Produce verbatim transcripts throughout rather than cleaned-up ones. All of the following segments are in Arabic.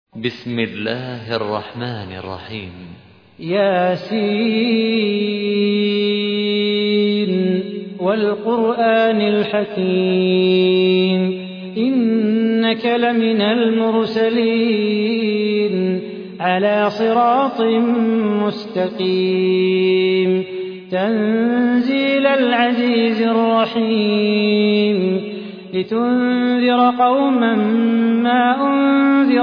بسم الله الرحمن الرحيم. ياسين والقرآن الحكيم إنك لمن المرسلين على صراط مستقيم تنزيل العزيز الرحيم لتنذر قوما ما أنذر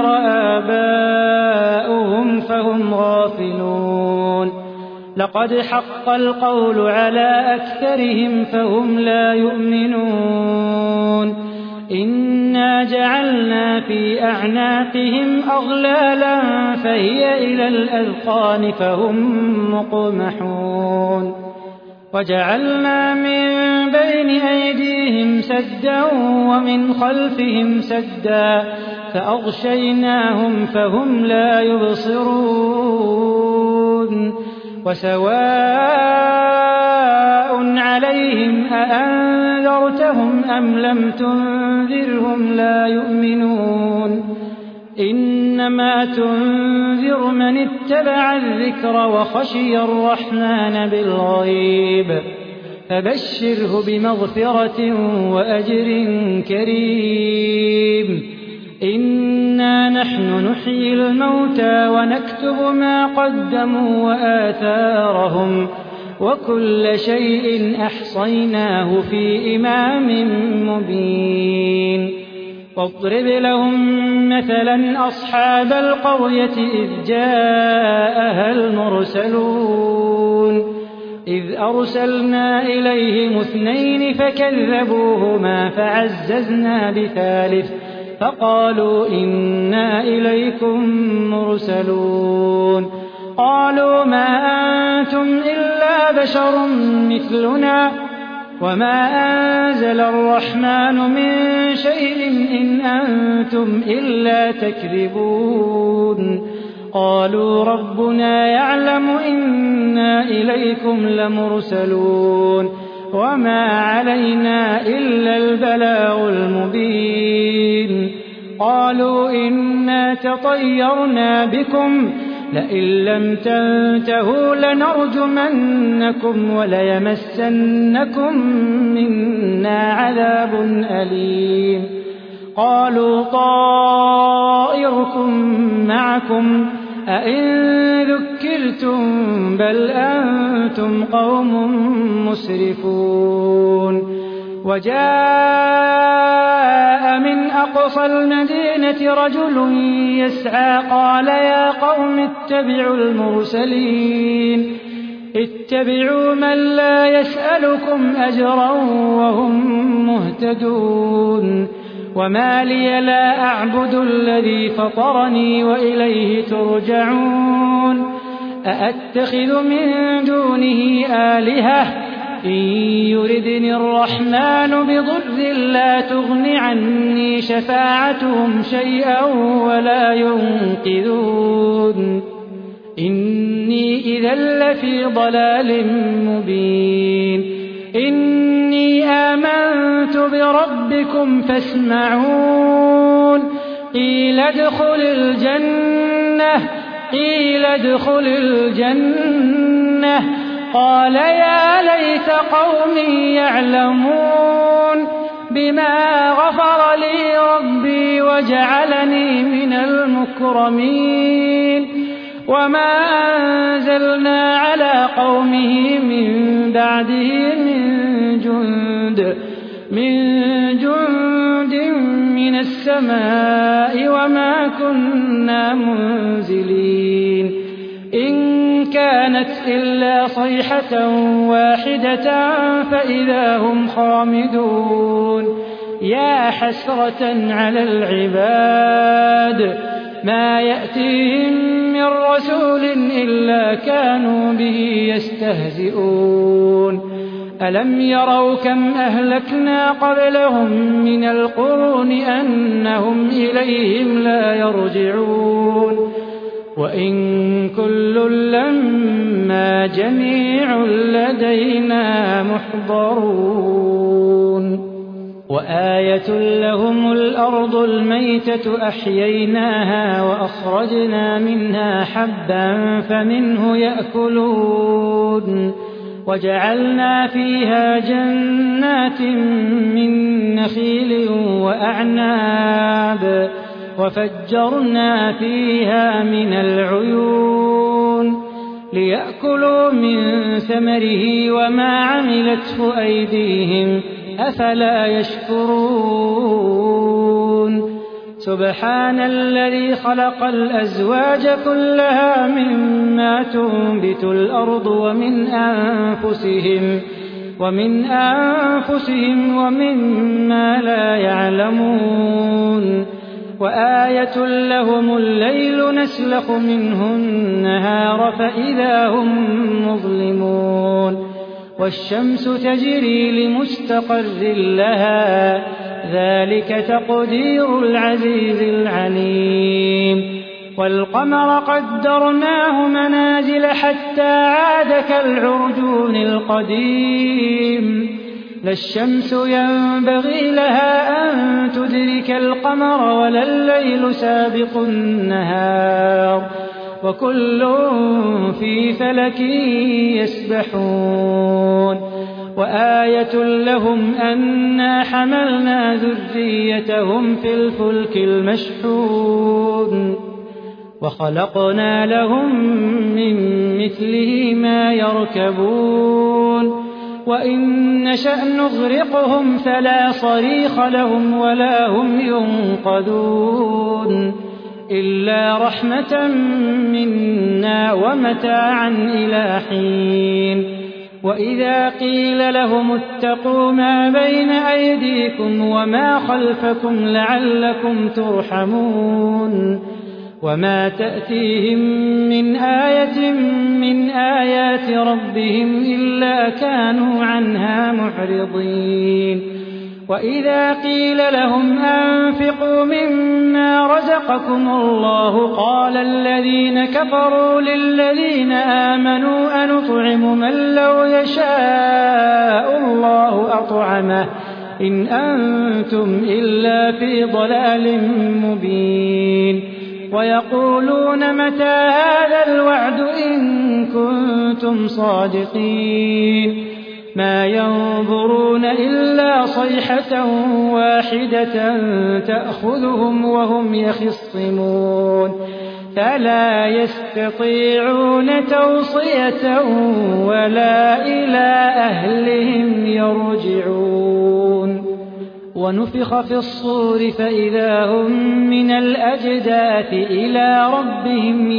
آباؤهم فهم غافلون لقد حق القول على أكثرهم فهم لا يؤمنون إنا جعلنا في أعناقهم أغلالا فهي إلى الأذقان فهم مقمحون وجعلنا من بين أيديهم سدا ومن خلفهم سدا فأغشيناهم فهم لا يبصرون وسواء عليهم أأنذرتهم أم لم تنذرهم لا يؤمنون إنما تنذر من اتبع الذكر وخشي الرحمن بالغيب فبشره بمغفرة وأجر كريم إنا نحن نحيي الموتى ونكتب ما قدموا وآثارهم وكل شيء أحصيناه في إمام مبين واضرب لهم مثلا أصحاب القرية إذ جاءها المرسلون إذ أرسلنا إليهم اثنين فكذبوهما فعززنا بثالث فقالوا إنا إليكم مرسلون قالوا ما أنتم إلا بشر مثلنا وما أنزل الرحمن من شيء إن أنتم إلا تكذبون قالوا ربنا يعلم إنا إليكم لمرسلون وما علينا إلا البلاغ المبين قالوا إنا تطيرنا بكم لئن لم تنتهوا لنرجمنكم وليمسنكم منا عذاب أليم قالوا طائركم معكم أئن ذكرتم بل أنتم قوم مسرفون وجاء من أقصى المدينة رجل يسعى قال يا قوم اتبعوا المرسلين اتبعوا من لا يسألكم أجرا وهم مهتدون وما لي لا أعبد الذي فطرني وإليه ترجعون أأتخذ من دونه آلهة إن يردني الرحمن بضر لا تغن عني شفاعتهم شيئا ولا ينقذون إني إذا لفي ضلال مبين إني آمنت بربكم فاسمعون قيل ادخل الجنة قيل ادخل الجنة قال يا ليت قومي يعلمون بما غفر لي ربي وجعلني من المكرمين وما أنزلنا على قومه من بعده من جند من جند من السماء وما كنا منزلين إن كانت إلا صيحة واحدة فإذا هم خامدون يا حسرة على العباد ما يأتيهم من رسول إلا كانوا به يستهزئون ألم يروا كم أهلكنا قبلهم من القرون أنهم إليهم لا يرجعون وإن كل لما جميع لدينا محضرون وآية لهم الأرض الميتة أحييناها وأخرجنا منها حبا فمنه يأكلون وجعلنا فيها جنات من نخيل وأعناب وفجرنا فيها من العيون ليأكلوا من ثمره وما عملته أيديهم أفلا يشكرون سبحان الذي خلق الأزواج كلها مما تنبت الأرض ومن أنفسهم ومن أنفسهم ومما لا يعلمون وآية لهم الليل نسلخ منه النهار فإذا هم مظلمون والشمس تجري لمستقر لها ذلك تقدير العزيز العليم والقمر قدرناه منازل حتى عاد كالعرجون القديم لا الشمس ينبغي لها أن تدرك القمر ولا الليل سابق النهار وكل في فلك يسبحون وآية لهم أنا حملنا ذريتهم في الفلك المشحون وخلقنا لهم من مثله ما يركبون وإن نشأ نغرقهم فلا صريخ لهم ولا هم ينقذون إلا رحمة منا ومتاعا إلى حين وإذا قيل لهم اتقوا ما بين أيديكم وما خلفكم لعلكم ترحمون وما تأتيهم من آية من آيات ربهم إلا كانوا عنها معرضين وإذا قيل لهم أنفقوا مما رزقكم الله قال الذين كفروا للذين آمنوا أنطعم من لو يشاء الله أطعمه إن أنتم إلا في ضلال مبين ويقولون متى هذا الوعد إن كنتم صادقين ما ينظرون إلا صيحة واحدة تأخذهم وهم يخصمون فلا يستطيعون توصية ولا إلى أهلهم يرجعون ونفخ في الصور فإذا هم من الأجداث إلى ربهم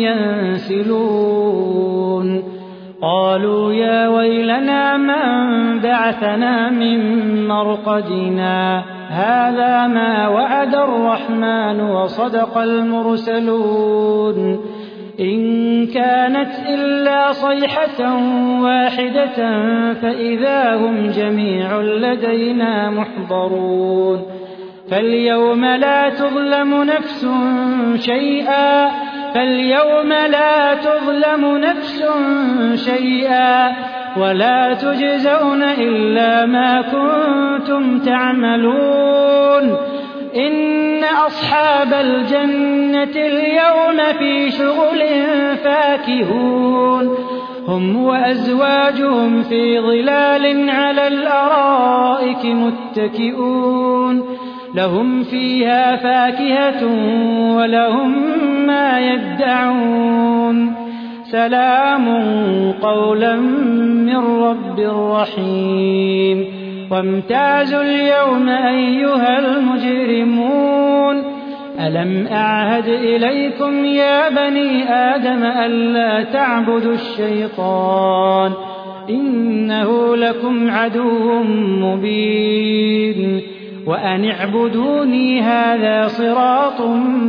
ينسلون قالوا يا ويلنا من بعثنا من مرقدنا هذا ما وعد الرحمن وصدق المرسلون إن كانت إلا صيحة واحدة فإذا هم جميع لدينا محضرون فاليوم لا تظلم نفس شيئا فاليوم لا تظلم نفس شيئا ولا تجزون إلا ما كنتم تعملون إن أصحاب الجنة اليوم في شغل فاكهون هم وأزواجهم في ظلال على الأرائك متكئون لهم فيها فاكهة ولهم ما يدعون سلام قولا من رب رحيم وامتازوا اليوم أيها المجرمون ألم أعهد إليكم يا بني آدم ألا تعبدوا الشيطان إنه لكم عدو مبين وأن اعبدوني هذا صراط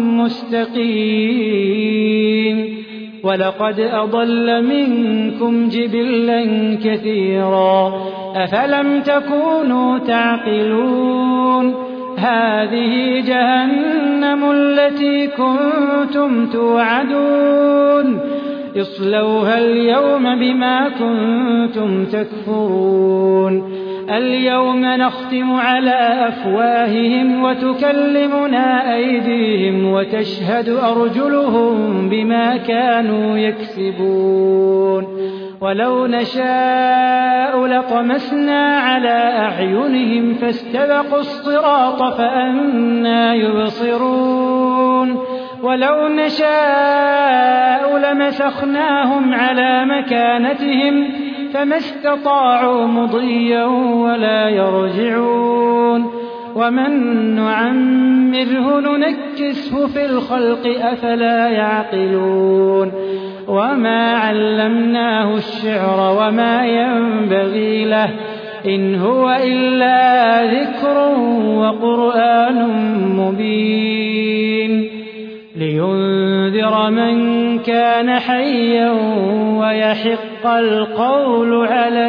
مستقيم ولقد أضل منكم جبلا كثيرا أفلم تكونوا تعقلون هذه جهنم التي كنتم توعدون اصلوها اليوم بما كنتم تكفرون اليوم نختم على أفواههم وتكلمنا أيديهم وتشهد أرجلهم بما كانوا يكسبون ولو نشاء لطمسنا على أعينهم فاستبقوا الصراط فأنى يبصرون ولو نشاء لمسخناهم على مكانتهم فما استطاعوا مضيا ولا يرجعون ومن نعمره ننكسه في الخلق أفلا يعقلون وما علمناه الشعر وما ينبغي له إن هو إلا ذكر وقرآن مبين لينذر من كان حيا ويحق القول على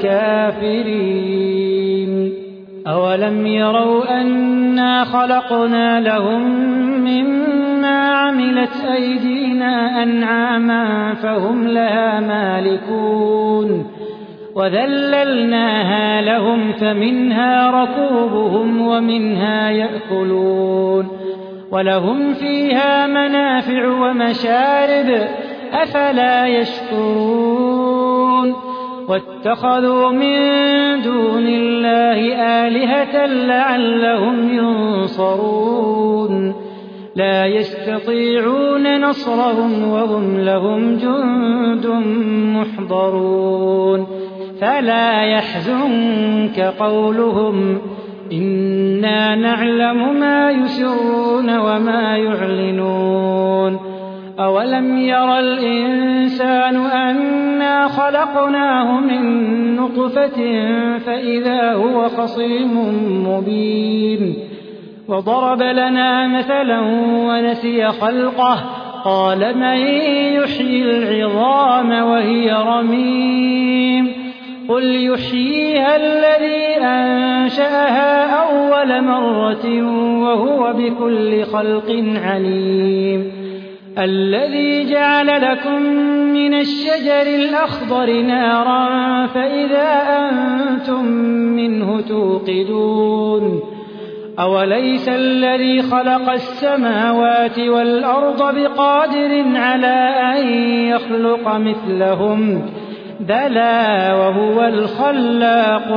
الكافرين أولم يروا أنا خلقنا لهم مما عملت أيدينا أنعاما فهم لها مالكون وذللناها لهم فمنها ركوبهم ومنها يأكلون ولهم فيها منافع ومشارب أفلا يشكرون واتخذوا من دون الله آلهة لعلهم ينصرون لا يستطيعون نصرهم وهم لهم جند محضرون فلا يحزنك قولهم إنا نعلم ما يسرون وما يعلنون أولم ير الإنسان أنا خلقناه من نطفة فإذا هو خصيم مبين وضرب لنا مثلا ونسي خلقه قال من يحيي العظام وهي رميم قل يحييها الذي أنشأها أول مرة وهو بكل خلق عليم الذي جعل لكم من الشجر الأخضر نارا فإذا أنتم منه توقدون أوليس الذي خلق السماوات والأرض بقادر على أن يخلق مثلهم بلى وهو الخلاق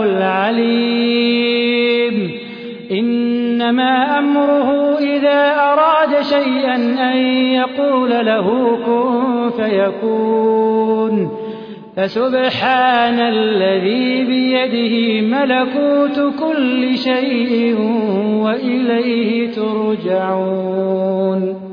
العليم إنما أمره إذا أراد شيئا أن يقول له كن فيكون فسبحان الذي بيده ملكوت كل شيء وإليه ترجعون